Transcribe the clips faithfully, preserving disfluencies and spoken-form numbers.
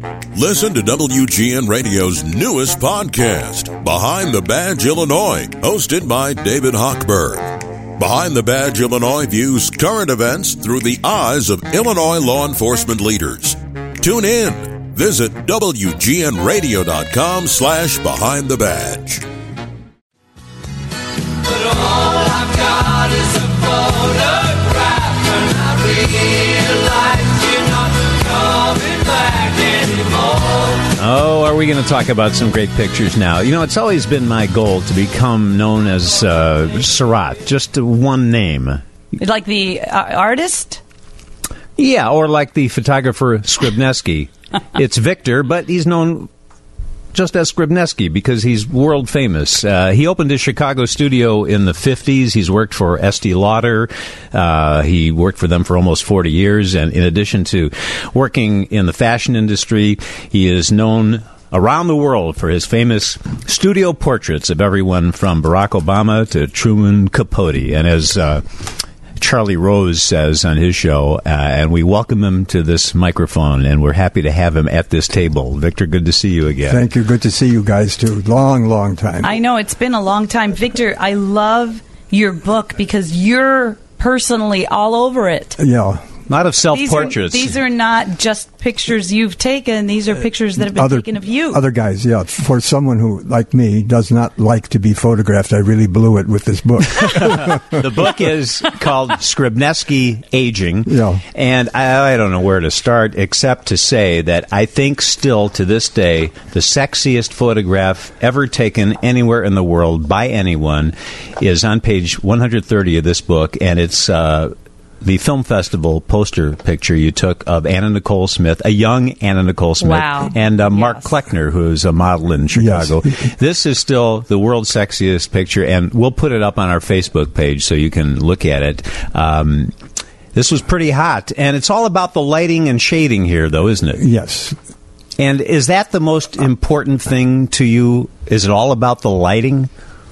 Listen to W G N Radio's newest podcast, Behind the Badge Illinois, hosted by David Hochberg. Behind the Badge Illinois views current events through the eyes of Illinois law enforcement leaders. Tune in. Visit W G N radio dot com slash behind the badge. But all I've got is a photograph, and I realize you're not coming back anymore. Oh, are we going to talk about some great pictures now? You know, it's always been my goal to become known as uh, Surratt, just one name. Like the uh, artist? Yeah, or like the photographer Scribnesky. It's Victor, but he's known just as Scribnesky because he's world famous. Uh, he opened his Chicago studio in the fifties. He's worked for Estee Lauder. Uh, he worked for them for almost forty years. And in addition to working in the fashion industry, he is known around the world for his famous studio portraits of everyone from Barack Obama to Truman Capote. And as uh, Charlie Rose says on his show, uh, and we welcome him to this microphone, and we're happy to have him at this table. Victor, good to see you again. Thank you. Good to see you guys, too. Long, long time. I know, it's been a long time. Victor, I love your book because you're personally all over it. Yeah. A lot of self-portraits. These are, these are not just pictures you've taken. These are pictures that have been other, taken of you. Other guys, yeah. For someone who, like me, does not like to be photographed, I really blew it with this book. The book is called Scribnesky Aging. Yeah. And I, I don't know where to start except to say that I think still to this day the sexiest photograph ever taken anywhere in the world by anyone is on page one hundred thirty of this book, and it's Uh, the film festival poster picture you took of Anna Nicole Smith, a young Anna Nicole Smith, wow. and uh, Mark yes. Kleckner, who's a model in Chicago. Yes. This is still the world's sexiest picture, and we'll put it up on our Facebook page so you can look at it. Um, this was pretty hot, and it's all about the lighting and shading here, though, isn't it? Yes. And is that the most important thing to you? Is it all about the lighting?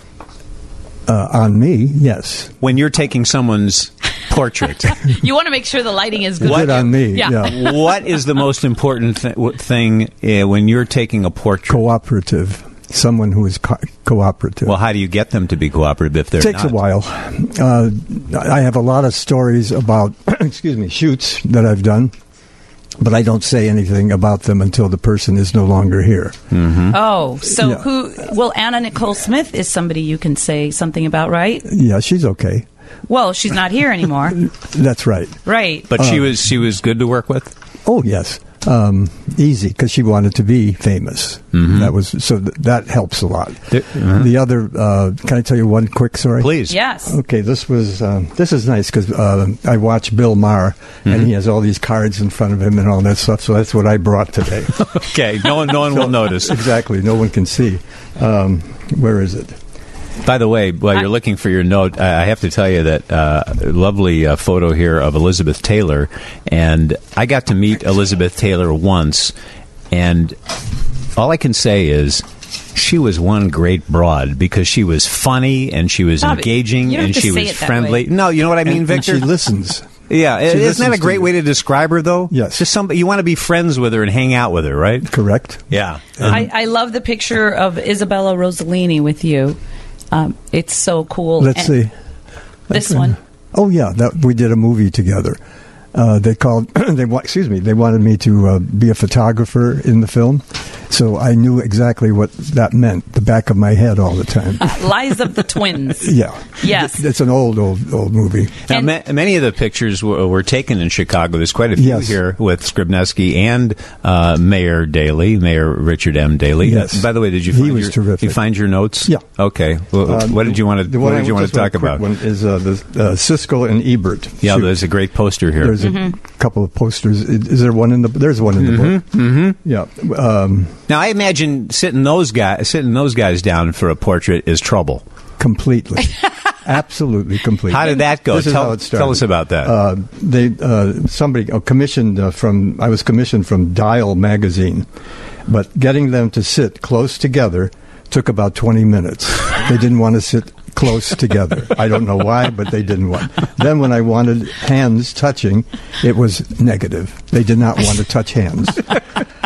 Uh, on me, yes. When you're taking someone's portrait. You want to make sure the lighting is good. Good on me, Yeah. yeah. What is the most important th- thing uh, when you're taking a portrait? Cooperative. Someone who is co- cooperative. Well, how do you get them to be cooperative if they're It takes not? a while. Uh, I have a lot of stories about, excuse me, shoots that I've done, but I don't say anything about them until the person is no longer here. Mm-hmm. Oh, so Yeah. who? Well, Anna Nicole Smith is somebody you can say something about, right? Yeah, she's okay. Well, she's not here anymore. That's right. Right. But she was she was good to work with? Oh, yes. Um, easy, because she wanted to be famous. Mm-hmm. That was so th- that helps a lot. Th- uh-huh. The other, uh, can I tell you one quick story? Please. Yes. Okay, this was um, this is nice because uh, I watch Bill Maher, Mm-hmm. and he has all these cards in front of him and all that stuff. So that's what I brought today. Okay, no one no one will notice. Exactly, no one can see. Um, where is it? By the way, while you're looking for your note, I I have to tell you that uh, lovely uh, photo here of Elizabeth Taylor, and I got to meet Elizabeth Taylor once, and all I can say is she was one great broad because she was funny and she was Bobby, engaging you don't and have to she say was it that friendly. way. No, you know what I mean, and, Victor? And she listens. Yeah, She isn't that listens a to great you. way to describe her, though? Yes. Just somebody you want to be friends with her and hang out with her, right? Correct. Yeah. I, I love the picture of Isabella Rossellini with you. Um, it's so cool. Let's And see. This Okay. one. Oh yeah, that we did a movie together. Uh, they called. they wa- excuse me. They wanted me to uh, be a photographer in the film, so I knew exactly what that meant. The back of my head all the time. Lies of the Twins. Yeah. Yes. It's an old, old, old movie. Now, And- ma- many of the pictures were, were taken in Chicago. There's quite a few Yes. here with Scribnesky and uh, Mayor Daley, Mayor Richard M. Daley. Yes. Uh, by the way, did you He find was your, terrific. You find your notes? Yeah. Okay. Well, Um, what did you want to the What one did I- you want to just one talk quick about? One is uh, the uh, Siskel and Ebert. Yeah, shoot. there's a great poster here. There's a couple of posters. Is, is there one in the? There's one in the book. Mm-hmm. Yeah. Um, Now, I imagine sitting those guys sitting those guys down for a portrait is trouble. completely. Absolutely completely. How did that go? This is Tell, how it started. tell us about that. Uh, they uh, somebody uh, commissioned uh, from. I was commissioned from Dial magazine, but getting them to sit close together took about twenty minutes. They didn't want to sit close together. I don't know why, but they didn't want. Then when I wanted hands touching, it was negative. They did not want to touch hands.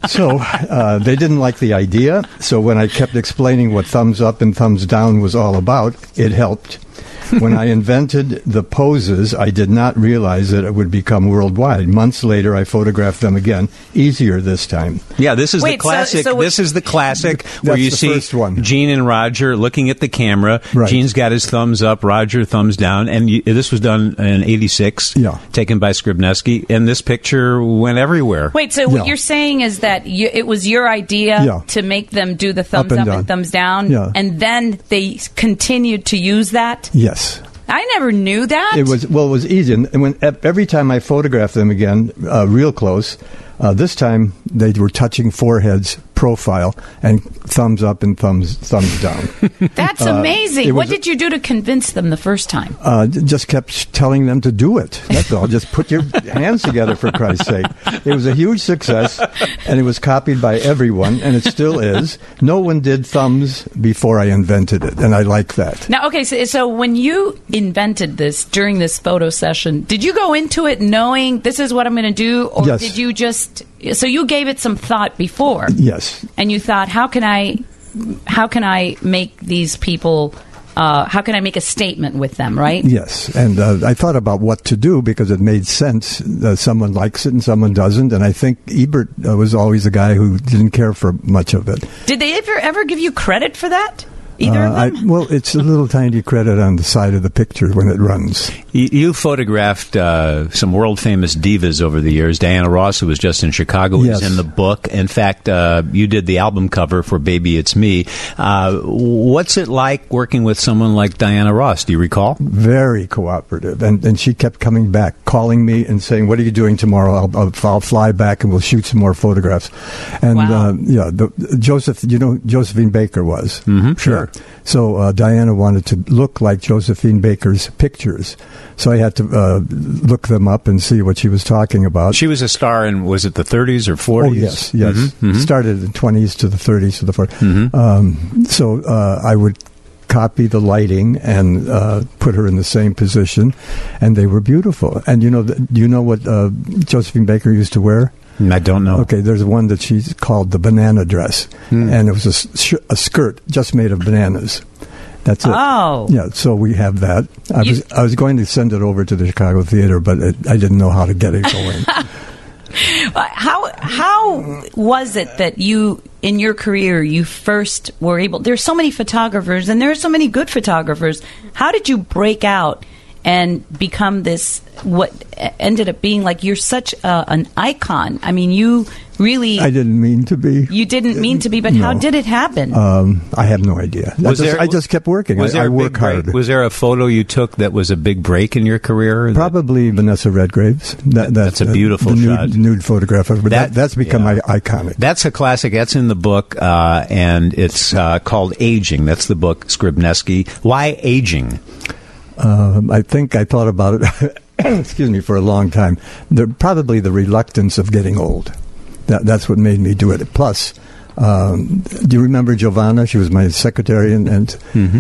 So uh, they didn't like the idea. So when I kept explaining what thumbs up and thumbs down was all about, it helped. When I invented the poses, I did not realize that it would become worldwide. Months later, I photographed them again, easier this time. Yeah, this is Wait, the classic. so- so this is the classic That's where you the see first one. Gene and Roger looking at the camera. Right. Gene's got his thumbs up, Roger thumbs down, and you, this was done in eighty-six. Yeah. Taken by Skrybnesky, and this picture went everywhere. Wait, so what Yeah. you're saying is that you, it was your idea Yeah. to make them do the thumbs and up down. and thumbs down, Yeah. and then they continued to use that? Yes. I never knew that. It was well. It was easy, and when every time I photographed them again, uh, real close. Uh, this time they were touching foreheads, profile, and thumbs up and thumbs thumbs down. That's uh, amazing. it What was- did you do to convince them the first time? Uh, j- just kept telling them to do it. That's all. Just put your hands together, for Christ's sake. It was a huge success, and it was copied by everyone, and it still is. No one did thumbs before I invented it, and I like that. Now, okay, so, so when you invented this during this photo session, did you go into it knowing this is what I'm going to do, or Yes. did you just so you gave it some thought before, Yes. and you thought, how can I, how can I make these people, uh, how can I make a statement with them, right? Yes, and uh, I thought about what to do because it made sense. Uh, someone likes it and someone doesn't, and I think Ebert uh, was always a guy who didn't care for much of it. Did they ever ever give you credit for that? Either Uh, of I, them? well, it's a little tiny credit on the side of the picture when it runs. You, you photographed uh, some world famous divas over the years. Diana Ross, who was just in Chicago, Yes. is in the book. In fact, uh, you did the album cover for Baby It's Me. Uh, what's it like working with someone like Diana Ross? Do you recall? Very cooperative, and and she kept coming back, calling me and saying, "What are you doing tomorrow? I'll, I'll, I'll fly back and we'll shoot some more photographs." And Wow. uh, yeah, the, Joseph, you know, Josephine Baker was Mm-hmm, sure. Yeah. So uh, Diana wanted to look like Josephine Baker's pictures, so I had to uh, look them up and see what she was talking about. She was a star in, was it the thirties or forties? Oh yes, yes. Mhm, mhm. Started in the twenties to the thirties to the forties. Um, so uh, I would copy the lighting and uh, put her in the same position, and they were beautiful. And you know, th- do you know what uh, Josephine Baker used to wear? I don't know. Okay, there's one that she's called the banana dress, and it was a, s- sh- a skirt just made of bananas. That's it. Oh. Yeah, so we have that. I You- was I was going to send it over to the Chicago Theater, but it, I didn't know how to get it going. Uh, How how was it that you in your career you first were able? There's so many photographers, and there are so many good photographers. How did you break out and become this? What ended up being like you're such a, an icon. I mean, you really I didn't mean to be. you didn't mean to be, but how No. did it happen? Um, I have no idea. I Was just, there- I just kept working. Was I, there I a work big break? hard. Was there a photo you took that was a big break in your career? That- Probably Vanessa Redgrave's. That, That's a beautiful the nude, shot. nude photograph of her. But That- that, that's become yeah. my iconic. That's a classic. That's in the book, uh, and it's uh, called Aging. That's the book, Skrybnesky. Why aging? Um, I think I thought about it. excuse me, for a long time. The, probably the reluctance of getting old. That, that's what made me do it. Plus, um, do you remember Giovanna? She was my secretary, and, and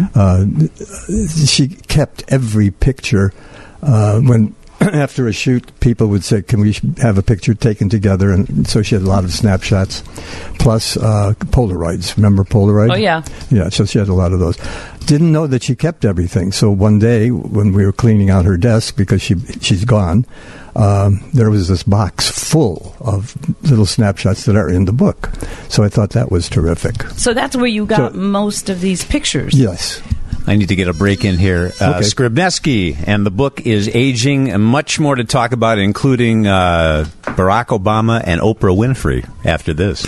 uh, she kept every picture. Uh, when after a shoot, people would say, "Can we have a picture taken together?" And so she had a lot of snapshots, plus uh, Polaroids. Remember Polaroid? Oh, yeah. Yeah, so she had a lot of those. Didn't know that she kept everything. So one day when we were cleaning out her desk because she she's gone, um, there was this box full of little snapshots that are in the book. So I thought that was terrific. So that's where you got So- most of these pictures. Yes. I need to get a break in here. Uh, Okay. Skrybnesky, and the book is Aging, and much more to talk about, including uh, Barack Obama and Oprah Winfrey after this.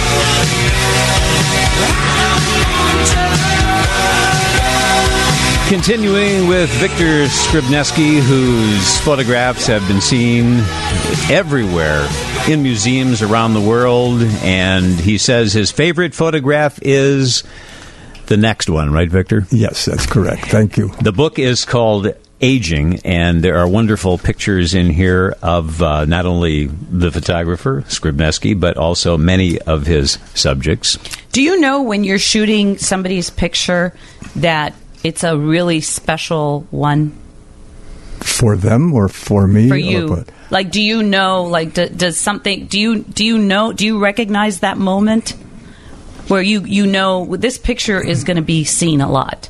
Continuing with Victor Skrybnesky, whose photographs have been seen everywhere in museums around the world, and he says his favorite photograph is the next one, right, Victor? Yes, that's correct. Thank you. The book is called Aging, and there are wonderful pictures in here of uh, not only the photographer, Skrybnesky, but also many of his subjects. Do you know when you're shooting somebody's picture that it's a really special one For them or for me? for or you? what? Like, do you know? Like, do, does something? Do you do you know? Do you recognize that moment where you you know this picture is going to be seen a lot?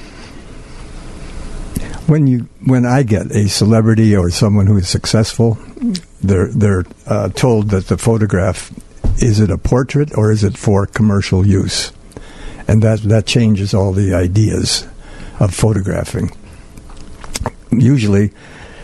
When you when I get a celebrity or someone who is successful, they're they're uh, told that the photograph, is it a portrait or is it for commercial use, and that that changes all the ideas of photographing. Usually,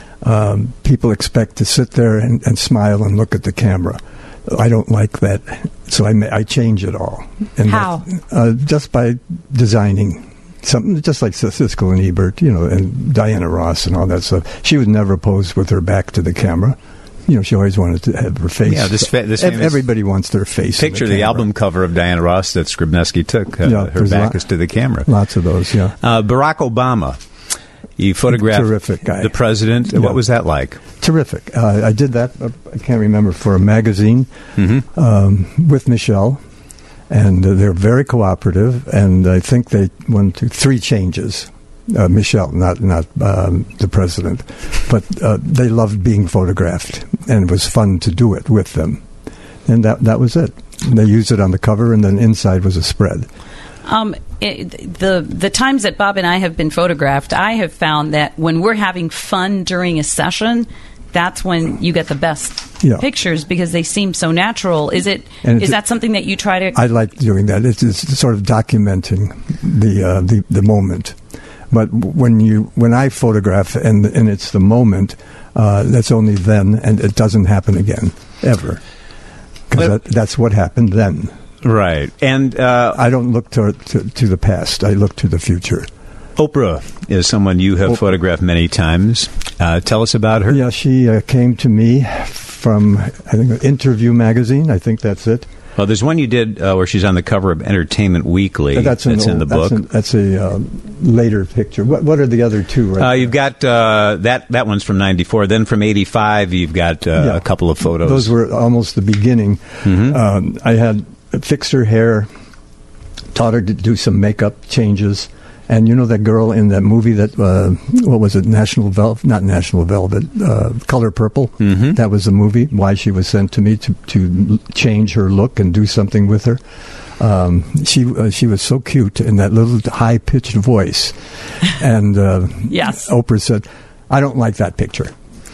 um, people expect to sit there and, and smile and look at the camera. I don't like that, so I ma- I change it all. And How? That, uh, just by designing. Something just like Siskel and Ebert, you know, and Diana Ross and all that stuff. She would never pose with her back to the camera. You know, she always wanted to have her face. Yeah, this fa- this Ev- famous everybody wants their face. in Picture the, the camera. album cover of Diana Ross that Skrybneski took. Uh, Yeah, her there's back lot- is to the camera. Lots of those, yeah. Uh, Barack Obama. You photographed Terrific guy. the president. Yeah. What was that like? Terrific. Uh, I did that, uh, I can't remember, for a magazine Mm-hmm. um, with Michelle. And uh, they're very cooperative, and I think they went through three changes. Uh, Michelle, not not um, the president, but uh, they loved being photographed, and it was fun to do it with them. And that that was it. They used it on the cover, and then inside was a spread. Um, it, the the times that Bob and I have been photographed, I have found that when we're having fun during a session, that's when you get the best Yeah. pictures because they seem so natural. Is it? And Is it- that something that you try to? I like doing that. It's, it's sort of documenting the uh, the the moment. But when you when I photograph and and it's the moment, uh, that's only then, and it doesn't happen again ever, because Well- that, that's what happened then. Right. And uh, I don't look to, to to the past. I look to the future. Oprah is someone you have Oprah. photographed many times. Uh, tell us about her. Yeah, she uh, came to me from I think Interview magazine. I think that's it. Well, there's one you did uh, where she's on the cover of Entertainment Weekly. That's, an in old- the book. That's, an, that's a uh, later picture. What what are the other two? Right Uh, there? you've got uh, that. That one's from ninety-four. Then from eighty-five, you've got uh, Yeah. a couple of photos. Those were almost the beginning. Mhm. Um, I had fixed her hair, taught her to do some makeup changes, and you know that girl in that movie that uh, what was it? National Velvet, not National Velvet, uh, Color Purple. Mhm. That was the movie. Why she was sent to me to to change her look and do something with her. Um, she uh, she was so cute in that little high pitched voice, and uh, Yes. Oprah said, "I don't like that picture,"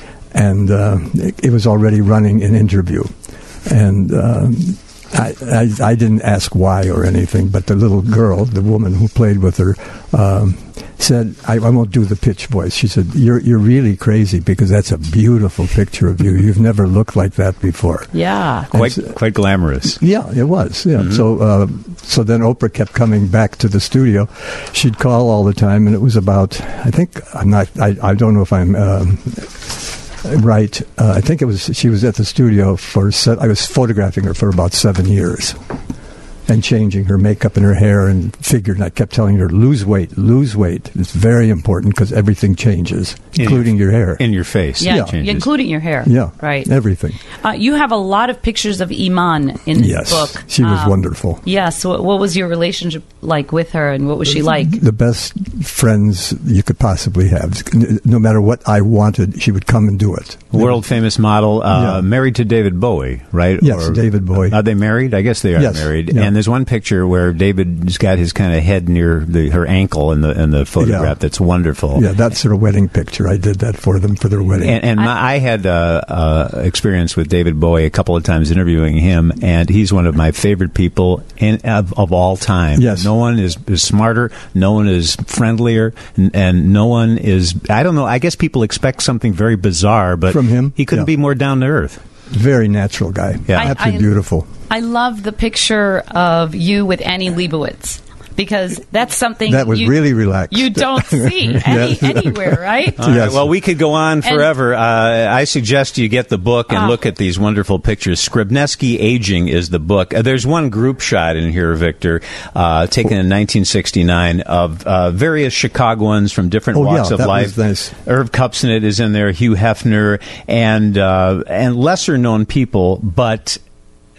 and uh, it, it was already running an interview, and. Um, I, I, I didn't ask why or anything, but the little girl, the woman who played with her, um, said, I, I won't do the pitch voice. She said, you're you're really crazy because that's a beautiful picture of you. You've never looked like that before. Yeah. quite And so- quite glamorous. Yeah, it was. Yeah. So uh, so then Oprah kept coming back to the studio. She'd call all the time, and it was about, I think, I'm not, I, I don't know if I'm... Um, Right. Uh, I think it was, she was at the studio for, se- I was photographing her for about seven years and changing her makeup and her hair and figure. And I kept telling her, lose weight, lose weight. It's very important because everything changes, In including your hair. In your face. Yeah, it changes. including your hair. Yeah. Right. Everything. Uh, you have a lot of pictures of Iman in this Yes. book. She was Um, wonderful. Yes. What, what was your relationship like with her, and what was she like? The best friends you could possibly have. No matter what I wanted, she would come and do it. World famous model, uh, Yeah. married to David Bowie, right? Yes, David Bowie. Are they married? I guess they are Yes, married. yeah. And there's one picture where David's got his kind of head near the, her ankle in the in the photograph. Yeah. That's wonderful. Yeah, that's their wedding picture. I did that for them for their wedding. And, and my, I had uh, uh, experience with David Bowie a couple of times interviewing him, and he's one of my favorite people in, of, of all time. Yes. No one is, is smarter, no one is friendlier, and, and no one is, I don't know, I guess people expect something very bizarre, but From him? he couldn't Yeah. be more down to earth. Very natural guy. Yeah. I- Absolutely I- beautiful. I love the picture of you with Annie Leibovitz because that's something That was you, really relaxed. you don't see any, Yes. anywhere, right? All right, Yes. well, we could go on forever. uh, I suggest you get the book and Ah. look at these wonderful pictures. Skrybneski Aging is the book. Uh, there's one group shot in here, Victor, uh, taken in nineteen sixty-nine of uh, various Chicagoans from different Oh, walks yeah, of that life. was nice. Irv Kupcinet is in there, Hugh Hefner, and uh, and lesser known people, but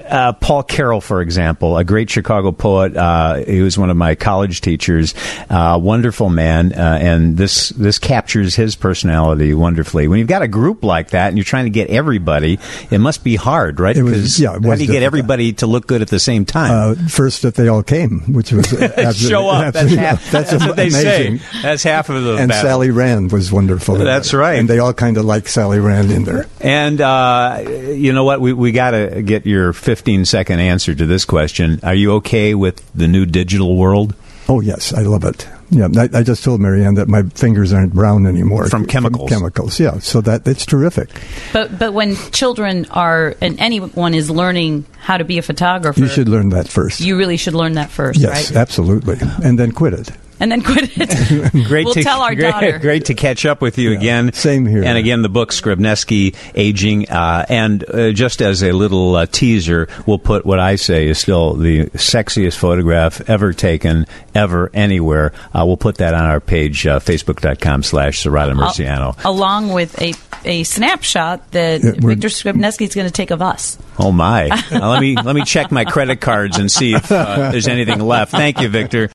uh, Paul Carroll, for example, a great Chicago poet. Uh, he was one of my college teachers. Uh, wonderful man, uh, and this this captures his personality wonderfully. When you've got a group like that and you're trying to get everybody, it must be hard, right? It was- Because yeah, it how do was you get difficult. everybody to look good at the same time? Uh, first, that they all came, which was absolutely, Show up. That's, absolutely- half, that's that's what they amazing. say. That's half of the And battle. Sally Rand was wonderful. in That's that. right. And they all kind of like Sally Rand in there. And uh, you know what? We we got to get your fifteen second answer to this question. Are you okay with the new digital world? Oh, yes, I love it. Yeah, I, I just told Marianne that my fingers aren't brown anymore. From chemicals. chemicals, yeah. So that it's terrific. But but when children are and anyone is learning how to be a photographer, You should learn that first. you really should learn that first, yes, right? absolutely. And then quit it. And then quit it. Great we'll to, tell our great, daughter. Great to catch up with you Yeah, again. same here. And again, the book Skrybnesky, Aging, uh, and uh, just as a little uh, teaser, we'll put what I say is still the sexiest photograph ever taken, ever, anywhere. Uh, we'll put that on our page, uh, facebook.com slash Serrata Murciano. Al- along with a a snapshot that Yeah, we're- Victor Skrybnesky is going to take of us. Oh, my. Now, let me let me check my credit cards and see if uh, there's anything left. Thank you, Victor.